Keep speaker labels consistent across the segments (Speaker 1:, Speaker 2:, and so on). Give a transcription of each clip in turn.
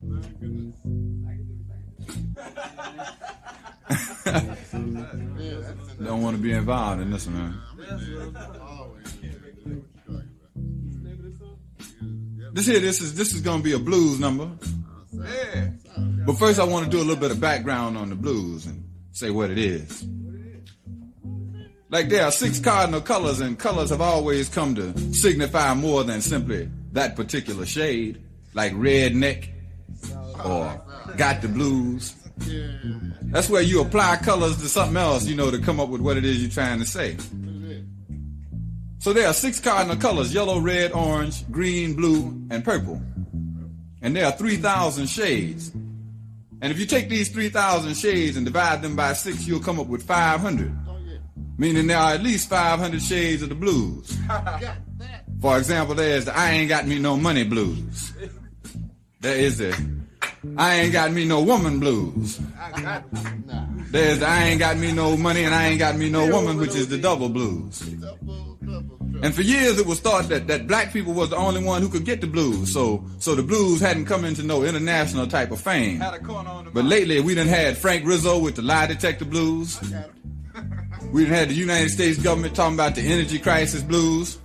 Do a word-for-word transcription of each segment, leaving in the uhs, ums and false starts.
Speaker 1: Don't want to be involved in this one, man. This here, this is this is gonna be a blues number. Yeah. But first, I want to do a little bit of background on the blues and say what it is. Like there are six cardinal colors, and colors have always come to signify more than simply that particular shade, like redneck or got the blues. That's where you apply colors to something else, you know, to come up with what it is you're trying to say. So there are six cardinal colors: yellow, red, orange, green, blue, and purple. And there are three thousand shades. And if you take these three thousand shades and divide them by six, you'll come up with five hundred. Meaning there are at least five hundred shades of the blues. For example, there's the I ain't got me no money blues. There is the I ain't got me no woman blues. There's the I ain't got me no money and I ain't got me no woman, which is the double blues. And for years it was thought that, that black people was the only one who could get the blues. So so the blues hadn't come into no international type of fame. But lately we done had Frank Rizzo with the lie detector blues. We done had the United States government talking about the energy crisis blues.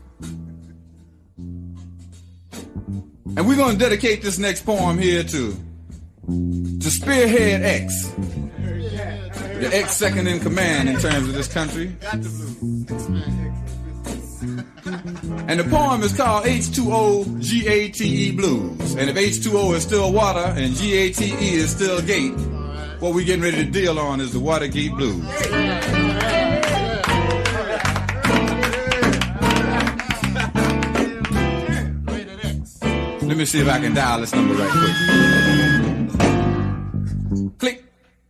Speaker 1: And we're going to dedicate this next poem here to, to Spearhead X. The X second in command in terms of this country. And the poem is called H two O G A T E Blues. And if H two O is still water and G A T E is still gate, what we're getting ready to deal on is the Watergate Blues. Let me see if I can dial this number right quick. Click.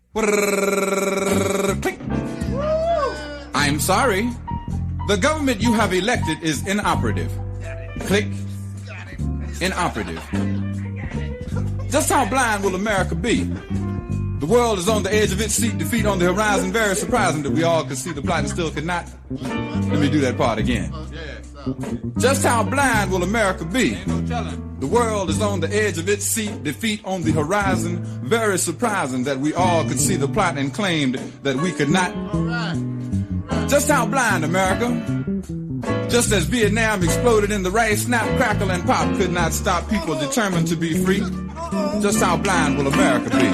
Speaker 1: Click. I'm sorry. The government you have elected is inoperative. Click. Inoperative. Just how blind will America be? The world is on the edge of its seat, defeat on the horizon. Very surprising that we all could see the plot and still could not. Let me do that part again. Just how blind will America be? The world is on the edge of its seat, defeat on the horizon. Very surprising that we all could see the plot and claimed that we could not. Just how blind, America? Just as Vietnam exploded in the rice, snap, crackle, and pop could not stop people determined to be free. Just how blind will America be?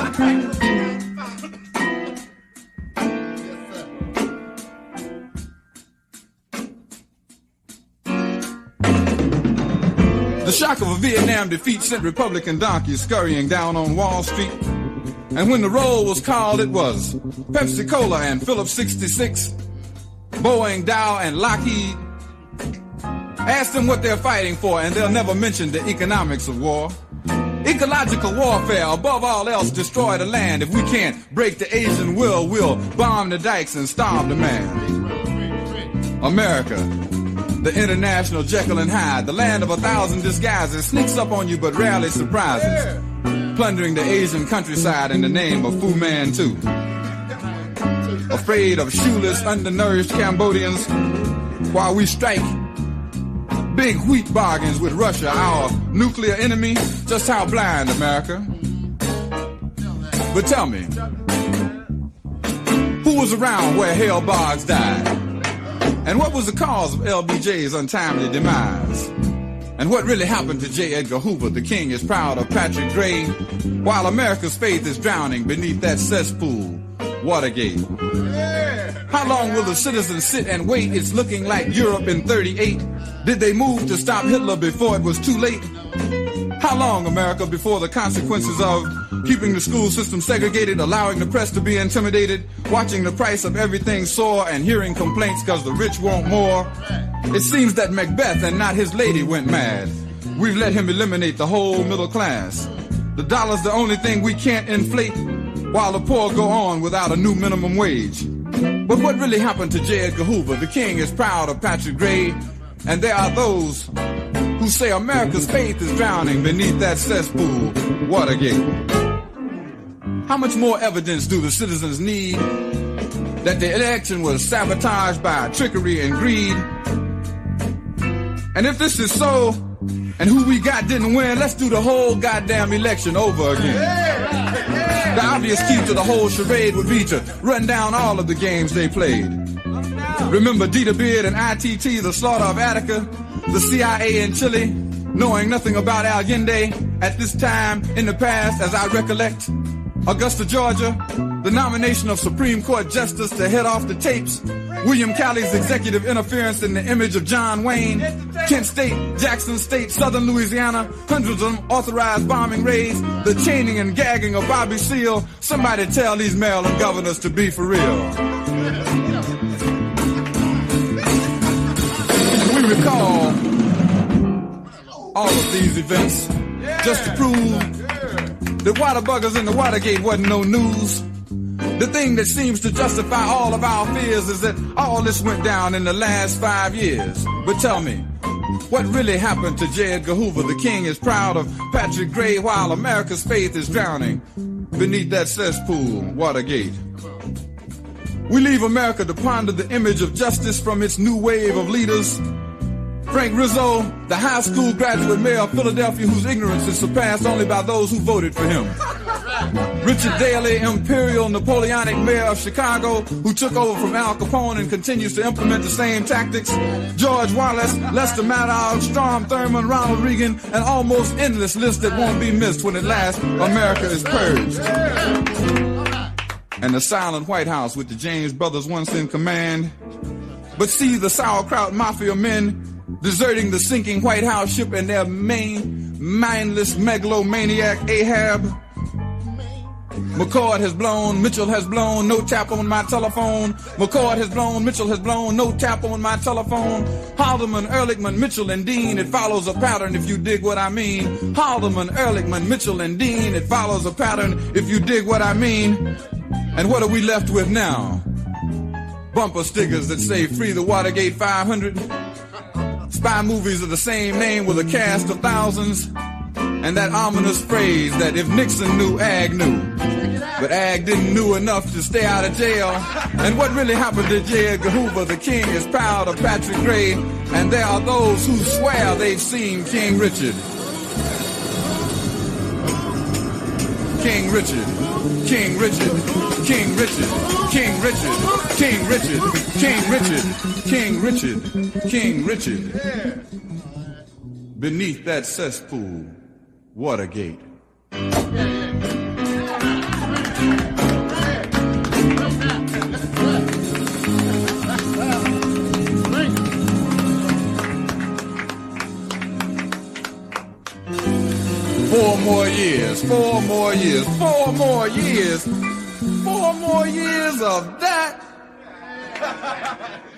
Speaker 1: The shock of a Vietnam defeat sent Republican donkeys scurrying down on Wall Street. And when the roll was called, it was Pepsi Cola and Phillips sixty-six, Boeing, Dow, and Lockheed. Ask them what they're fighting for, and they'll never mention the economics of war. Ecological warfare, above all else, destroy the land. If we can't break the Asian will, we'll bomb the dikes and starve the man. America, the international Jekyll and Hyde, the land of a thousand disguises, sneaks up on you but rarely surprises, plundering the Asian countryside in the name of Fu Manchu. Afraid of shoeless, undernourished Cambodians, while we strike big wheat bargains with Russia, our nuclear enemy. Just how blind, America? But tell me, who was around where Hale Boggs died? And what was the cause of L B J's untimely demise? And what really happened to J. Edgar Hoover? The king is proud of Patrick Gray, while America's faith is drowning beneath that cesspool, Watergate. How long will the citizens sit and wait? It's looking like Europe in thirty-eight. Did they move to stop Hitler before it was too late? How long, America, before the consequences of keeping the school system segregated, allowing the press to be intimidated, watching the price of everything soar, and hearing complaints because the rich want more? It seems that Macbeth and not his lady went mad. We've let him eliminate the whole middle class. The dollar's the only thing we can't inflate, while the poor go on without a new minimum wage. But what really happened to J. Edgar Hoover? The king is proud of Patrick Gray, and there are those who say America's faith is drowning beneath that cesspool, Watergate. How much more evidence do the citizens need that the election was sabotaged by trickery and greed? And if this is so, And who we got didn't win. Let's do the whole goddamn election over again. The obvious key to the whole charade would be to run down all of the games they played. Remember Dita Beard and I T T, the slaughter of Attica, the C I A in Chile, knowing nothing about Allende at this time in the past, as I recollect. Augusta, Georgia, the nomination of Supreme Court Justice to head off the tapes, William Calley's executive interference in the image of John Wayne, Kent State, Jackson State, Southern Louisiana, hundreds of unauthorized bombing raids, the chaining and gagging of Bobby Seale. Somebody tell these Maryland governors to be for real. We recall all of these events just to prove the Waterbuggers and the Watergate wasn't no news. The thing that seems to justify all of our fears is that all this went down in the last five years. But tell me, what really happened to J. Edgar Hoover? The king is proud of Patrick Gray while America's faith is drowning beneath that cesspool, Watergate. We leave America to ponder the image of justice from its new wave of leaders. Frank Rizzo, the high school graduate mayor of Philadelphia whose ignorance is surpassed only by those who voted for him. Richard Daley, imperial Napoleonic mayor of Chicago, who took over from Al Capone and continues to implement the same tactics. George Wallace, Lester Maddox, Strom Thurmond, Ronald Reagan, an almost endless list that won't be missed when at last America is purged. And the silent White House with the James brothers once in command. But see the sauerkraut mafia men deserting the sinking White House ship and their main mindless megalomaniac Ahab. McCord has blown, Mitchell has blown, no tap on my telephone. McCord has blown, Mitchell has blown, no tap on my telephone. Haldeman, Ehrlichman, Mitchell, and Dean, it follows a pattern if you dig what I mean. Haldeman, Ehrlichman, Mitchell, and Dean, it follows a pattern if you dig what I mean. And what are we left with now? Bumper stickers that say free the Watergate five hundred. Spy movies of the same name with a cast of thousands. And that ominous phrase that if Nixon knew, Ag knew. But Ag didn't know enough to stay out of jail. And what really happened to J. Edgar Hoover? The king is proud of Patrick Gray. And there are those who swear they've seen King Richard. King Richard, King Richard, King Richard, King Richard, King Richard, King Richard, King Richard, King Richard. Beneath that cesspool, Watergate. Four more years, four more years, four more years, four more years of that.